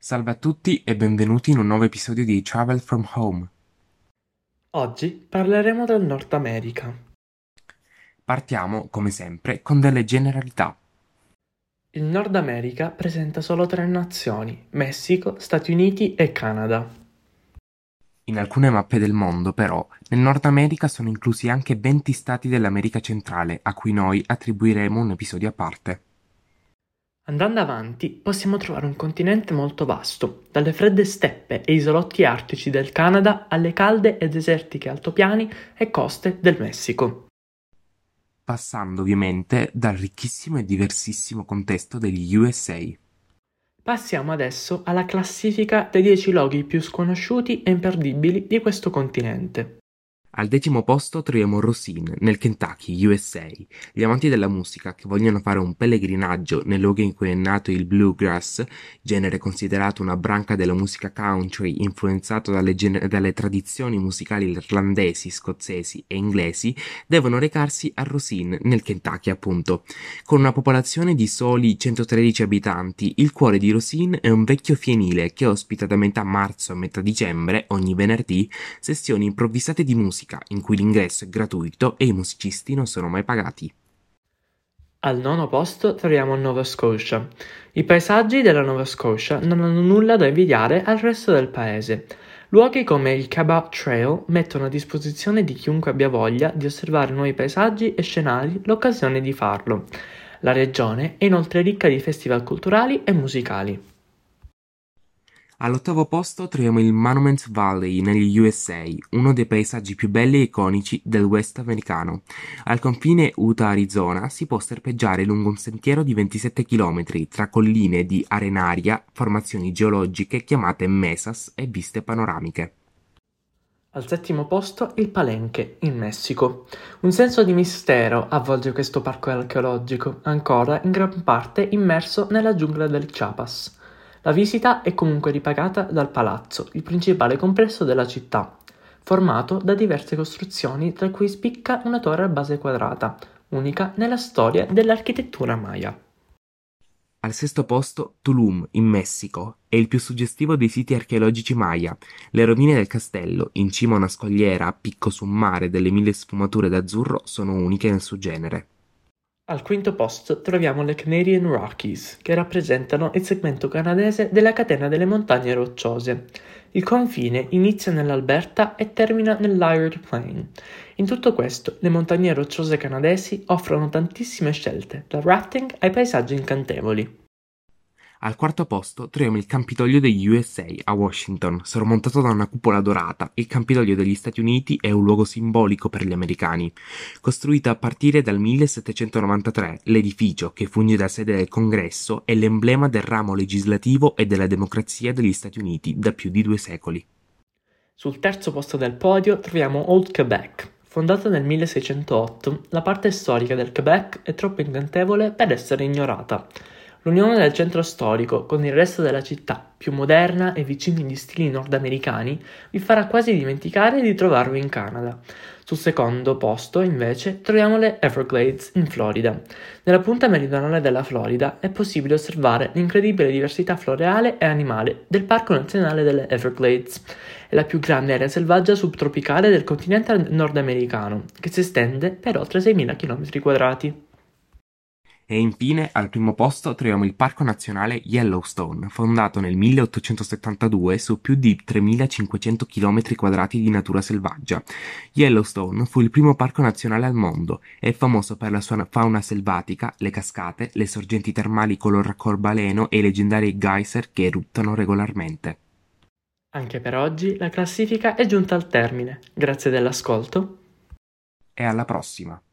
Salve a tutti e benvenuti in un nuovo episodio di Travel from Home. Oggi parleremo del Nord America. Partiamo, come sempre, con delle generalità. Il Nord America presenta solo tre nazioni: Messico, Stati Uniti e Canada. In alcune mappe del mondo, però, nel Nord America sono inclusi anche 20 stati dell'America centrale, a cui noi attribuiremo un episodio a parte. Andando avanti, possiamo trovare un continente molto vasto, dalle fredde steppe e isolotti artici del Canada alle calde e desertiche altopiani e coste del Messico. Passando ovviamente dal ricchissimo e diversissimo contesto degli USA. Passiamo adesso alla classifica dei 10 luoghi più sconosciuti e imperdibili di questo continente. Al 10° posto troviamo Rosine, nel Kentucky, USA. Gli amanti della musica che vogliono fare un pellegrinaggio nel luogo in cui è nato il bluegrass, genere considerato una branca della musica country influenzato dalle tradizioni musicali irlandesi, scozzesi e inglesi, devono recarsi a Rosine, nel Kentucky appunto. Con una popolazione di soli 113 abitanti, il cuore di Rosine è un vecchio fienile che ospita da metà marzo a metà dicembre, ogni venerdì, sessioni improvvisate di musica in cui l'ingresso è gratuito e i musicisti non sono mai pagati. Al 9° posto troviamo Nova Scotia. I paesaggi della Nova Scotia non hanno nulla da invidiare al resto del paese. Luoghi come il Cabot Trail mettono a disposizione di chiunque abbia voglia di osservare nuovi paesaggi e scenari l'occasione di farlo. La regione è inoltre ricca di festival culturali e musicali. All'8° posto troviamo il Monument Valley negli USA, uno dei paesaggi più belli e iconici del West americano. Al confine Utah-Arizona si può serpeggiare lungo un sentiero di 27 km tra colline di arenaria, formazioni geologiche chiamate mesas e viste panoramiche. Al 7° posto il Palenque, in Messico. Un senso di mistero avvolge questo parco archeologico, ancora in gran parte immerso nella giungla del Chiapas. La visita è comunque ripagata dal palazzo, il principale complesso della città, formato da diverse costruzioni tra cui spicca una torre a base quadrata, unica nella storia dell'architettura maya. Al 6° posto Tulum, in Messico, è il più suggestivo dei siti archeologici Maya. Le rovine del castello, in cima a una scogliera a picco su un mare delle 1000 sfumature d'azzurro, sono uniche nel suo genere. Al 5° posto troviamo le Canadian Rockies, che rappresentano il segmento canadese della catena delle montagne rocciose. Il confine inizia nell'Alberta e termina nell'Ired Plain. In tutto questo, le montagne rocciose canadesi offrono tantissime scelte, dal rafting ai paesaggi incantevoli. Al 4° posto troviamo il Campidoglio degli USA a Washington, sormontato da una cupola dorata. Il Campidoglio degli Stati Uniti è un luogo simbolico per gli americani. Costruito a partire dal 1793, l'edificio, che funge da sede del Congresso, è l'emblema del ramo legislativo e della democrazia degli Stati Uniti da più di 2 secoli. Sul 3° posto del podio troviamo Old Quebec. Fondata nel 1608, la parte storica del Quebec è troppo incantevole per essere ignorata. L'unione del centro storico con il resto della città, più moderna e vicina agli stili nordamericani, vi farà quasi dimenticare di trovarvi in Canada. Sul 2° posto, invece, troviamo le Everglades in Florida. Nella punta meridionale della Florida è possibile osservare l'incredibile diversità floreale e animale del Parco Nazionale delle Everglades. È la più grande area selvaggia subtropicale del continente nordamericano, che si estende per oltre 6.000 km². E infine al 1° posto troviamo il Parco Nazionale Yellowstone, fondato nel 1872 su più di 3.500 km² di natura selvaggia. Yellowstone fu il primo parco nazionale al mondo, è famoso per la sua fauna selvatica, le cascate, le sorgenti termali color arcobaleno e i leggendari geyser che eruttano regolarmente. Anche per oggi la classifica è giunta al termine. Grazie dell'ascolto. E alla prossima!